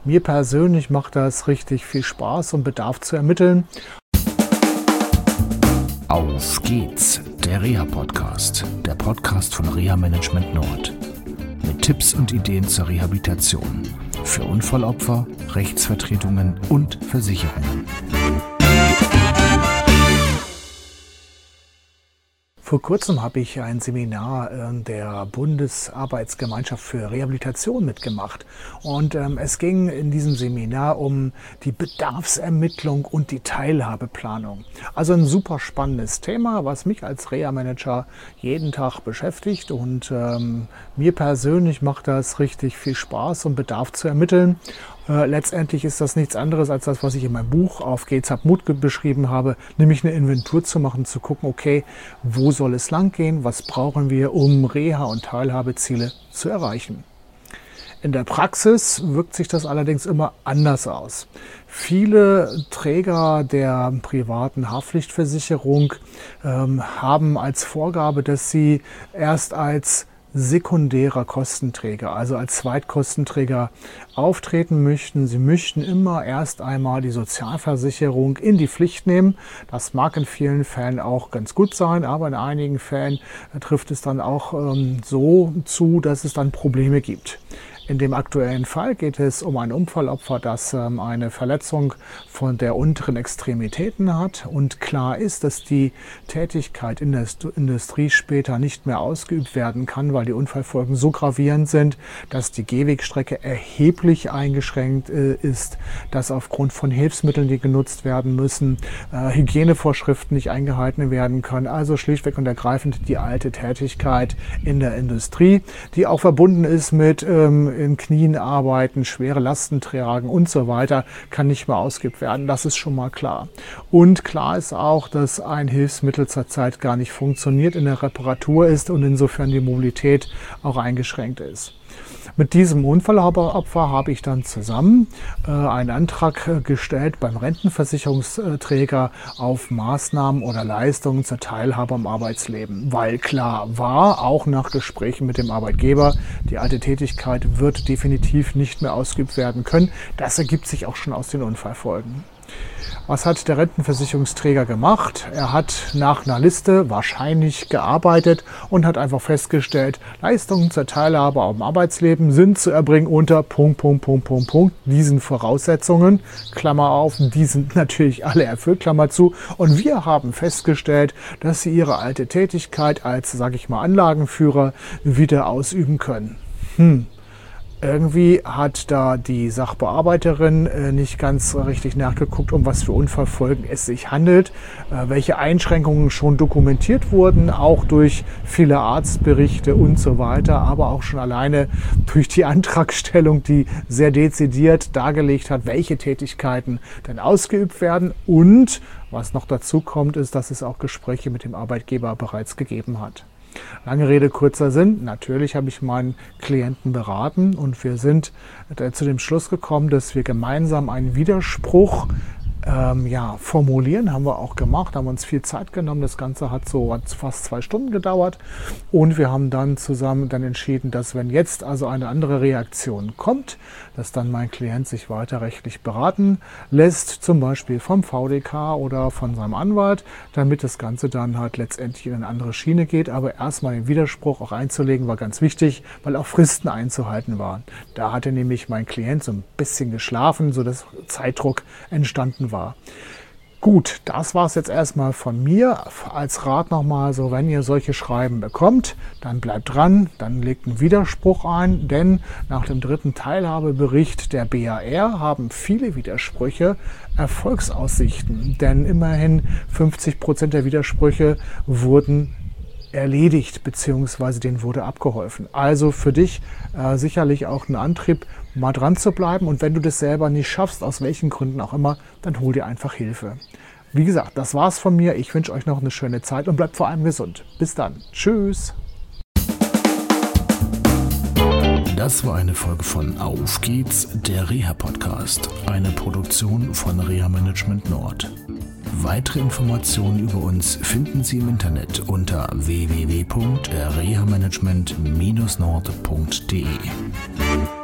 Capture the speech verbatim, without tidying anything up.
Mir persönlich macht das richtig viel Spaß und Bedarf zu ermitteln. Auf geht's, der Reha-Podcast, der Podcast von Reha Management Nord. Mit Tipps und Ideen zur Rehabilitation für Unfallopfer, Rechtsvertretungen und Versicherungen. Vor kurzem habe ich ein Seminar der Bundesarbeitsgemeinschaft für Rehabilitation mitgemacht und ähm, es ging in diesem Seminar um die Bedarfsermittlung und die Teilhabeplanung. Also ein super spannendes Thema, was mich als Reha-Manager jeden Tag beschäftigt und ähm, mir persönlich macht das richtig viel Spaß und Bedarf zu ermitteln. Äh, letztendlich ist das nichts anderes als das, was ich in meinem Buch Auf geht's, hab Mut beschrieben habe, nämlich eine Inventur zu machen, zu gucken, okay, wo soll es lang gehen, was brauchen wir, um Reha- und Teilhabeziele zu erreichen. In der Praxis wirkt sich das allerdings immer anders aus. Viele Träger der privaten Haftpflichtversicherung ähm, haben als Vorgabe, dass sie erst als sekundärer Kostenträger, also als Zweitkostenträger auftreten möchten. Sie möchten immer erst einmal die Sozialversicherung in die Pflicht nehmen. Das mag in vielen Fällen auch ganz gut sein, aber in einigen Fällen trifft es dann auch ähm, so zu, dass es dann Probleme gibt. In dem aktuellen Fall geht es um ein Unfallopfer, das ähm, eine Verletzung von der unteren Extremitäten hat und klar ist, dass die Tätigkeit in der Industrie später nicht mehr ausgeübt werden kann, weil die Unfallfolgen so gravierend sind, dass die Gehwegstrecke erheblich eingeschränkt äh, ist, dass aufgrund von Hilfsmitteln, die genutzt werden müssen, äh, Hygienevorschriften nicht eingehalten werden können. Also schlichtweg und ergreifend die alte Tätigkeit in der Industrie, die auch verbunden ist mit ähm, in Knien arbeiten, schwere Lasten tragen und so weiter, kann nicht mehr ausgeübt werden. Das ist schon mal klar. Und klar ist auch, dass ein Hilfsmittel zurzeit gar nicht funktioniert, in der Reparatur ist und insofern die Mobilität auch eingeschränkt ist. Mit diesem Unfallopfer habe ich dann zusammen äh, einen Antrag äh, gestellt beim Rentenversicherungsträger auf Maßnahmen oder Leistungen zur Teilhabe am Arbeitsleben. Weil klar war, auch nach Gesprächen mit dem Arbeitgeber, die alte Tätigkeit wird definitiv nicht mehr ausgeübt werden können. Das ergibt sich auch schon aus den Unfallfolgen. Was hat der Rentenversicherungsträger gemacht? Er hat nach einer Liste wahrscheinlich gearbeitet und hat einfach festgestellt, Leistungen zur Teilhabe am Arbeitsleben sind zu erbringen unter Punkt, Punkt, Punkt, Punkt, Punkt, diesen Voraussetzungen, Klammer auf, die sind natürlich alle erfüllt, Klammer zu. Und wir haben festgestellt, dass sie ihre alte Tätigkeit als, sage ich mal, Anlagenführer wieder ausüben können. Hm. Irgendwie hat da die Sachbearbeiterin äh, nicht ganz richtig nachgeguckt, um was für Unfallfolgen es sich handelt, äh, welche Einschränkungen schon dokumentiert wurden, auch durch viele Arztberichte und so weiter, aber auch schon alleine durch die Antragstellung, die sehr dezidiert dargelegt hat, welche Tätigkeiten denn ausgeübt werden. Und was noch dazu kommt, ist, dass es auch Gespräche mit dem Arbeitgeber bereits gegeben hat. Lange Rede, kurzer Sinn. Natürlich habe ich meinen Klienten beraten und wir sind zu dem Schluss gekommen, dass wir gemeinsam einen Widerspruch ähm, ja, formulieren. Haben wir auch gemacht, haben uns viel Zeit genommen. Das Ganze hat so fast zwei Stunden gedauert und wir haben dann zusammen dann entschieden, dass wenn jetzt also eine andere Reaktion kommt, dass dann mein Klient sich weiter rechtlich beraten lässt, zum Beispiel vom V D K oder von seinem Anwalt, damit das Ganze dann halt letztendlich in eine andere Schiene geht. Aber erstmal den Widerspruch auch einzulegen war ganz wichtig, weil auch Fristen einzuhalten waren. Da hatte nämlich mein Klient so ein bisschen geschlafen, sodass Zeitdruck entstanden war. War. Gut, das war es jetzt erstmal von mir. Als Rat nochmal, so wenn ihr solche Schreiben bekommt, dann bleibt dran, dann legt einen Widerspruch ein, denn nach dem dritten Teilhabebericht der B A R haben viele Widersprüche Erfolgsaussichten, denn immerhin fünfzig Prozent der Widersprüche wurden erledigt, beziehungsweise denen wurde abgeholfen. Also für dich äh, sicherlich auch ein Antrieb, mal dran zu bleiben. Und wenn du das selber nicht schaffst, aus welchen Gründen auch immer, dann hol dir einfach Hilfe. Wie gesagt, das war's von mir. Ich wünsche euch noch eine schöne Zeit und bleibt vor allem gesund. Bis dann. Tschüss. Das war eine Folge von Auf geht's, der Reha-Podcast, eine Produktion von Reha Management Nord. Weitere Informationen über uns finden Sie im Internet unter w w w punkt reha management Bindestrich nord punkt d e.